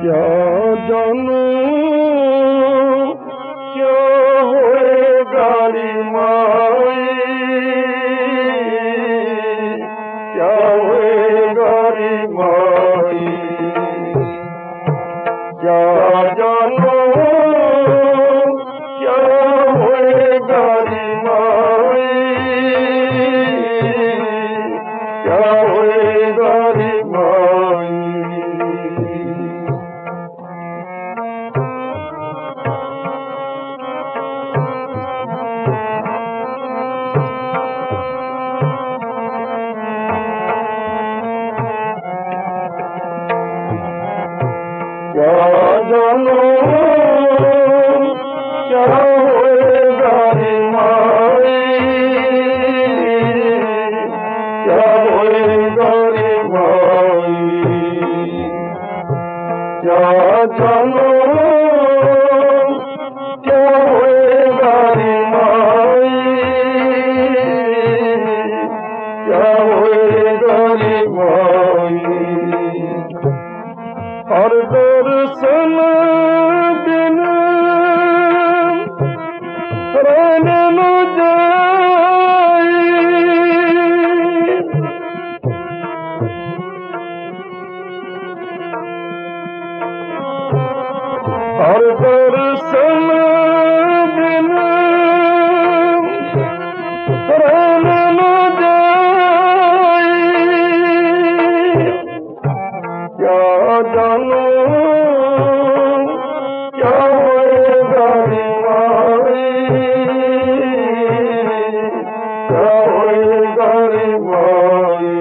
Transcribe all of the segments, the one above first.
क्या जानू क्या होएगा रे माई, क्या होएगा रे माई, क्या जानू क्या होएगा रे माई, क्या होएगा रे माई। क्या जानू क्या होएगा रे माई, क्या होएगा रे माई, क्या जानू क्या होएगा रे माई, क्या होएगा रे माई। हर दर्शन दिन रहने न जाई, हर दर्शन दिन रहने न जाई, क्या जानू क्या होएगा रे माई, क्या होएगा रे माई,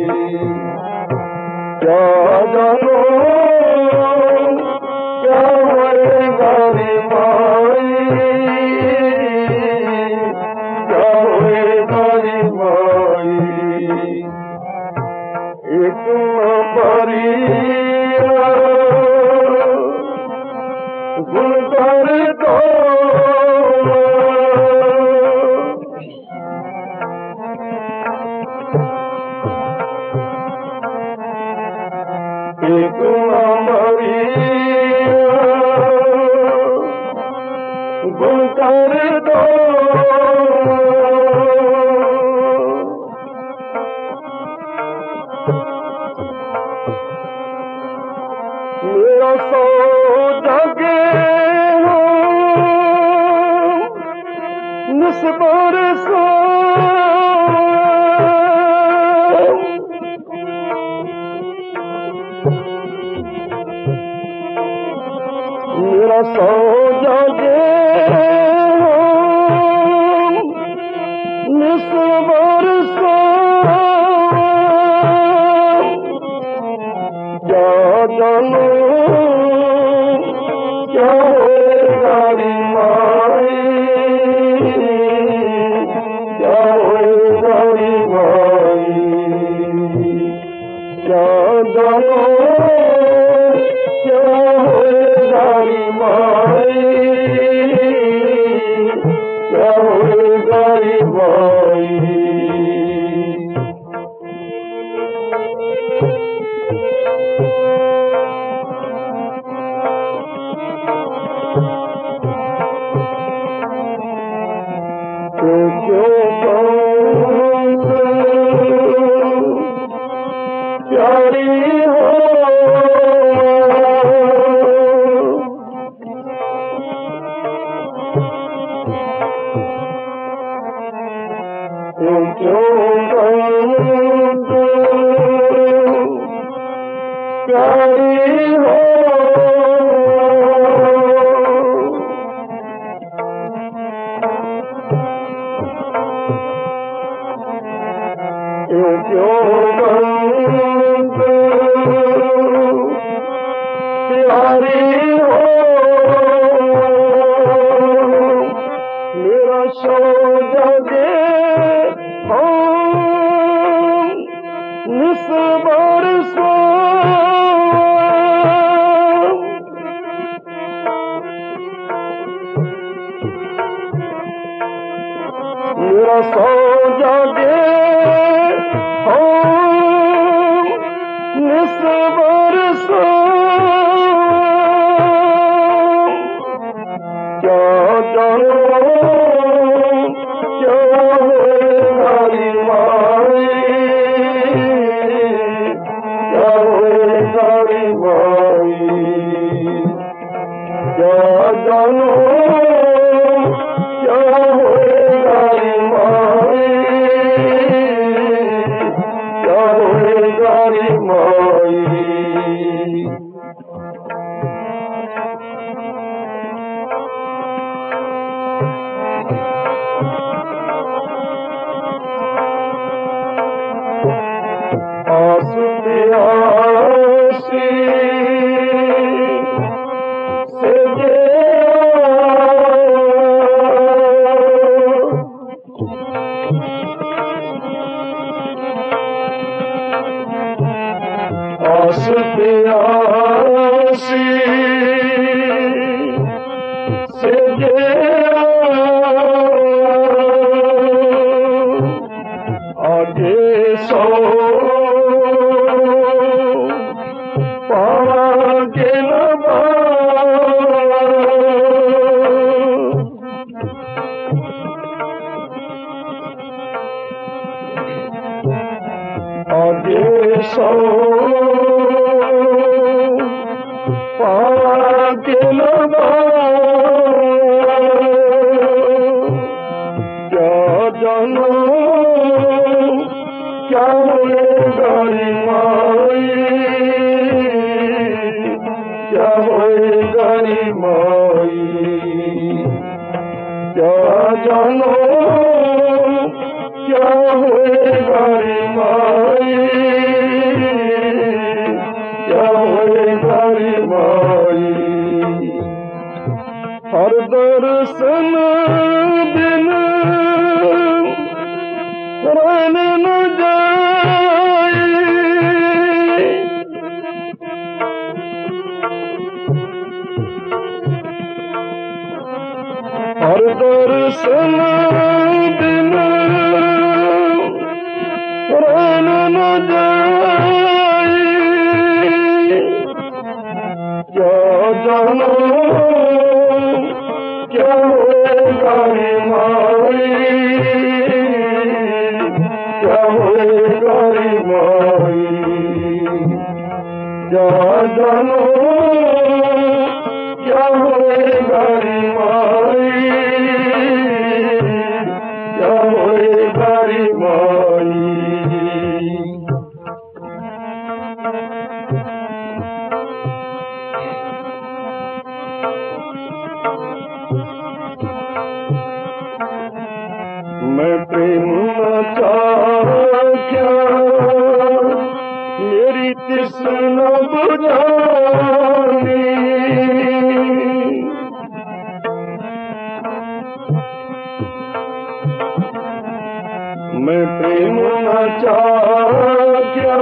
क्या जानू क्या होएगा रे माई, क्या होएगा रे माई। एक परिया गुणकर दो, एक परिया गुणकर दो, मेरा सो जगे हो निस्बर सो, मेरा सो जगे हो निस्बर सो, क्या जानू क्या होएगा रे माई, क्या होएगा रे माई, क्या जानू क्या होएगा रे माई, क्या होएगा रे माई। क्यों प्यारी हो प्यारी हो, क्यों प्यारी हो, मेरा सो जगे हो निस्बर सो, मेरा सो जगे हो निस्बर सो, आस प्यासी से आस प्यासी से आगे सो पागे न आगे सो पागे न क्या जानो क्या होएगा रे माई, क्या होएगा रे माई, क्या जानो क्या होएगा रे माई, क्या होएगा रे माई। हर दर्शन दिन रन न जाए, हर दर्शन दिन रन न जाए, क्या जानो क्या होएगा रे माई, क्या होएगा रे माई, क्या जानो क्या होएगा रे माई, क्या होएगा रे माई। मैं प्रेम न चाख्या मेरी तृष्णा बुझानी, मैं प्रेम न चाख्या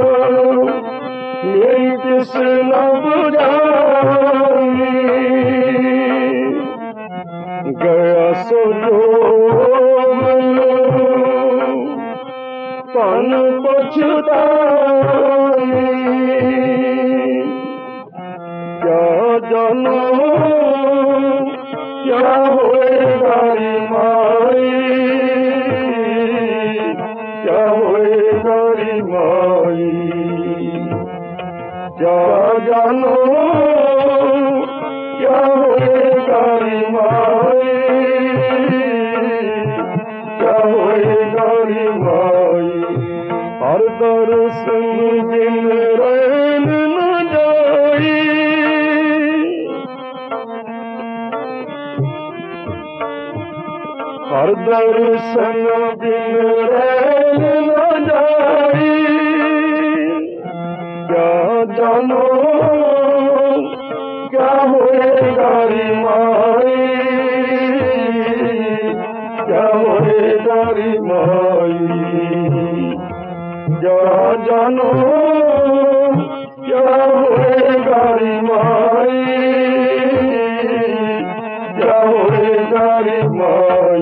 मेरी तृष्णा बुझानी, गया सो जो तन पछतानी, क्या जानो क्या होएगा रे माई, क्या होएगा रे माई, क्या जानो क्या होएगा रे माई, क्या होएगा रे माई। हर दर्शन दिन रैन न जाई, हर दर्शन दिन रैन न जाई, क्या जानो क्या होएगा रे माई, क्या होएगा रे माई, क्या जानो क्या होएगा रे माई, क्या होएगा रे माई।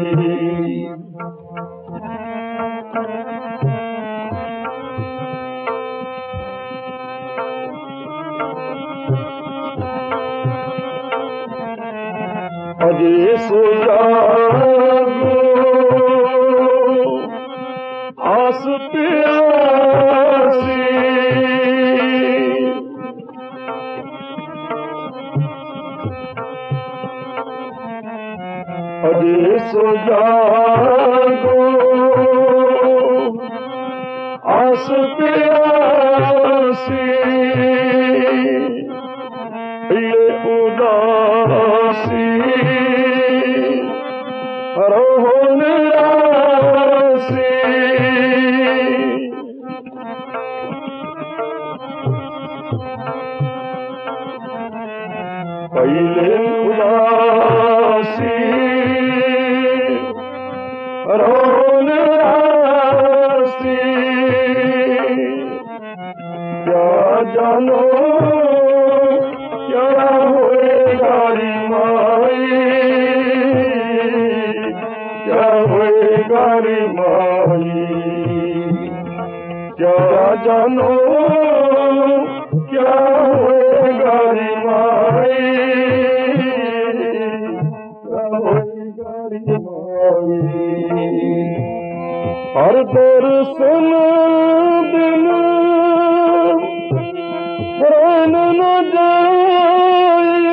अजे सो जागो आस प्यासी, अजे सो जागो आस प्यासी, ये उदासी रोहन रासी, कैले उदासी रोन रासी क्या जानो क्या होएगा री माई क्या होएगा री माई क्या जानो क्या होएगा री माई क्या होएगा री माई हर दर्शन दिन प्राण न जाए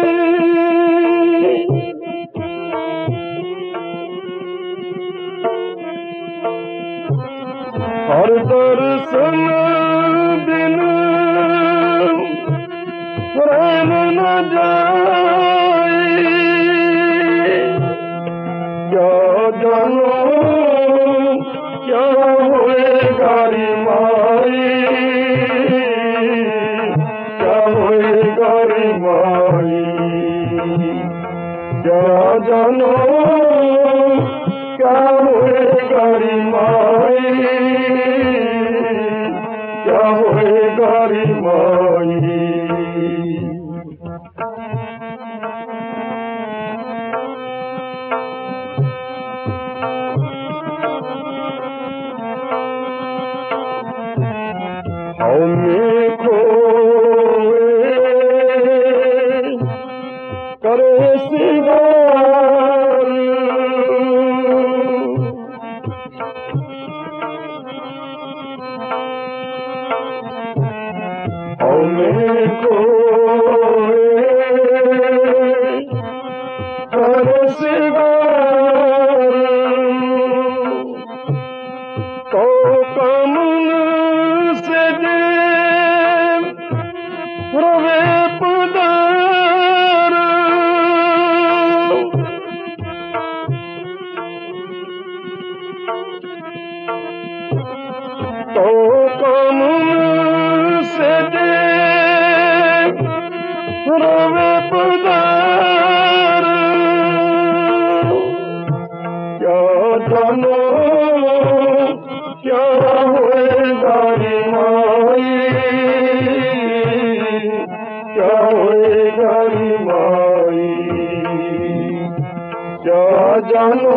हर दर्शन दिन प्राण न जाए क्या जानो क्या होएगा री माई क्या होएगा री माई क्या जानो क्या होएगा री माई क्या होएगा री माई हमें खोए करे सिंगार हमें खोए करे सिंगार तो कमन से दे रवे पदार तो कमन से दे रवे पदार क्या जानो क्या होएगा री माई क्या होएगा री माई क्या जानो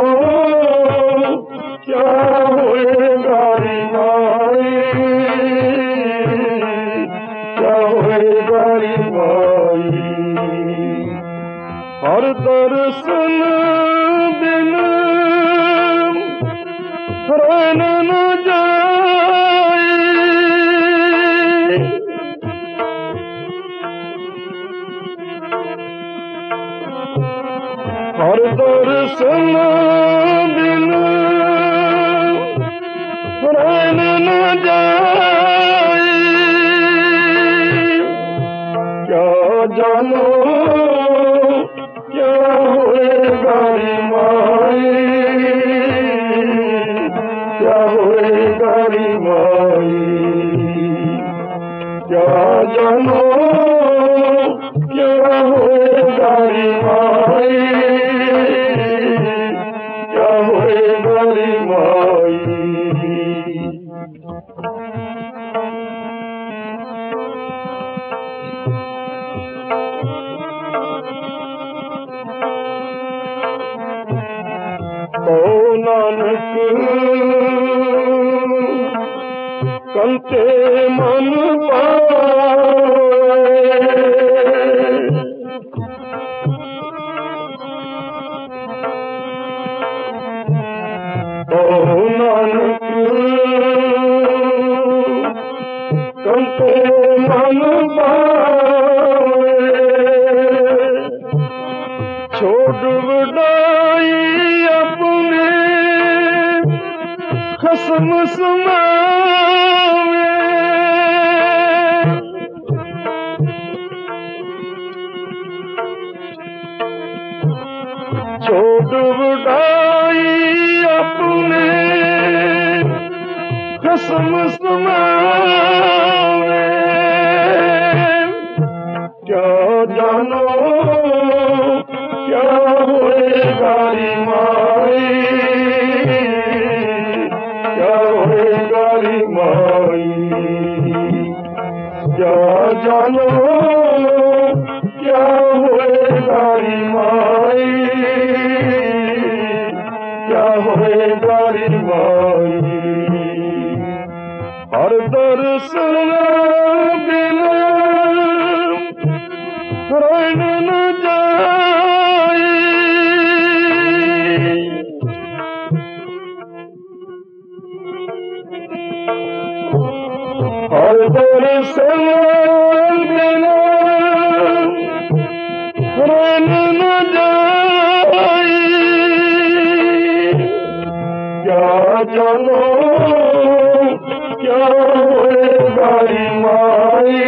क्या होएगा री माई क्या होएगा री माई हर दर्शन दिन प्राण न जाए हर दर्शन दिन प्राण न जाए, क्या जानो क्या होएगा रे माई, क्या होएगा रे माई, क्या जानो क्या होएगा रे माई, क्या होएगा रे माई। ओ नानक कंते मन पाए, ओ नानक कंते मन पाए, छोड़ बड़ाई अपने खस्म समावे, छोड़ बड़ाई अपने खस्म समावे, क्या जानो क्या जानो क्या होएगा रे माई, क्या होएगा रे माई। हर दर्शन बिना रैन न जाई, हर दर्शन बिना रैन न जाई। क्या जानो क्या होएगा रे माई,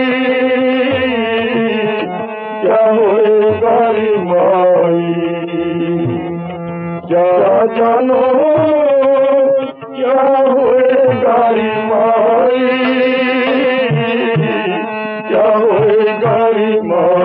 क्या होएगा रे माई। क्या जानो क्या होएगा रे माई, क्या होएगा रे माई।